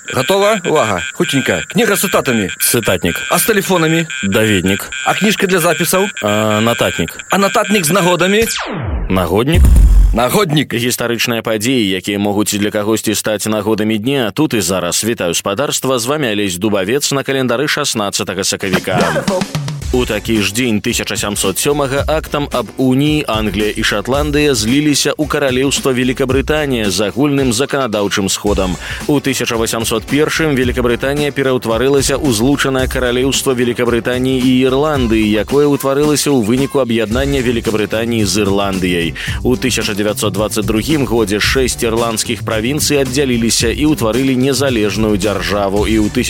Готова? Увага. Хутенько. Книга с цитатами. Цытатнік. А с телефонами? Даведнік. А книжка для записаў? Нататнік. А нататник с нагодами? Нагоднік. Нагодник. Гістарычныя падзеі, якія могуць для кагосьці стаць нагодамі дня. Тут і зараз. Вітаю спадарства. З вами Алесь Дубавец на календары 16 сакавіка. У такі ж дзень 1707 актам аб уніі Англія і Шатландыя зліліся ў каралеўства Великабрытанія з агульным заканадаўчым сходам. У 1801 Великабрытанія пераўтварылася ў злучанае каралеўства Великабрытаніі і Ірландыі, якое ўтварылася ў выніку аб'яднання Великабрытаніі з Ірландыяй. У 1922 годзе 6 ірландскіх правінцый аддзяліліся і ўтварылі незалежную дзяржаву, і ў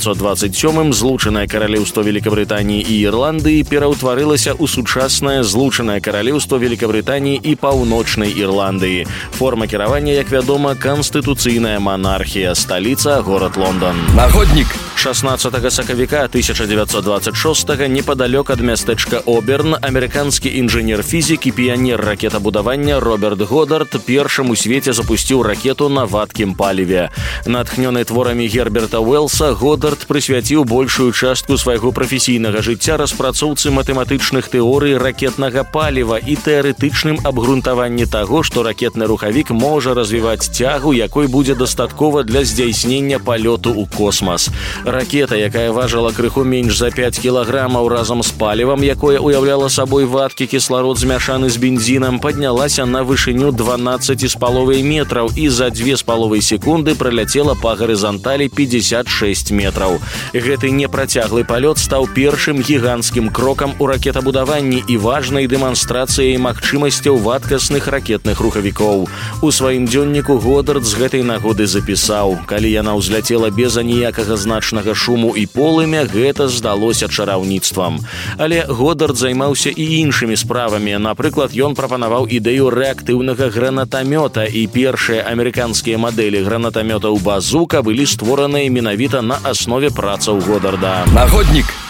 1927 злучанае каралеўства Великабрытаніі і Ірландыі пераўтварылася ў сучаснае злучанае каралеўства Великабрытаніі і Паўночнай Ірландыі. Форма кіравання, як вядома, канстытуцыйная монархія. Сталіца – горад Лондан. Нагодник. 16 сакавіка 1926 непадалёк ад мястэчка Оберн амерыканскі інжынер-фізік і піянер ракетабудавання Роберт Годард першым у свеце запусціў ракету на вадкім паліве. Натхнёны творамі Герберта Уэллса, Годард прысвяціў большую частку свайго прафесійнага жыцця распрацоўцы матэматычных тэорый ракетнага паліва і тэарэтычным абгрунтаванні таго, што ракетны рухавік можа развіваць цягу, якой будзе дастаткова для здзяйснення палёту ў космас. Ракета, якая важыла крыху менш за 5 кілаграмаў разам з палівам, якое ўяўляла сабой вадкі кісларод змяшаны з бензінам, паднялася на вышыню 12,5 метраў і за 2,5 секунды праляцела па гарызанталі 56 метраў. Гэты непрацяглы палёт стаў першым гіганцкім крокам у ракетабудаванні і важнай дэманстрацыяй магчымасцяў вадкасных ракетных рухавікоў. У сваім дзённіку Годард з гэтай нагоды запісаў: «Калі яна ўзляцела без аніякага значнага шуму і полымя, гэта здалося чараўніцтвам». Але Годард займаўся і іншымі справамі. Напрыклад, ён прапанаваў ідэю рэактыўнага гранатамёта, і першыя амерыканскія мадэлі гранатамётаў «Базука» былі створаныя менавіта на аснове працаў Годарда. Нагодник.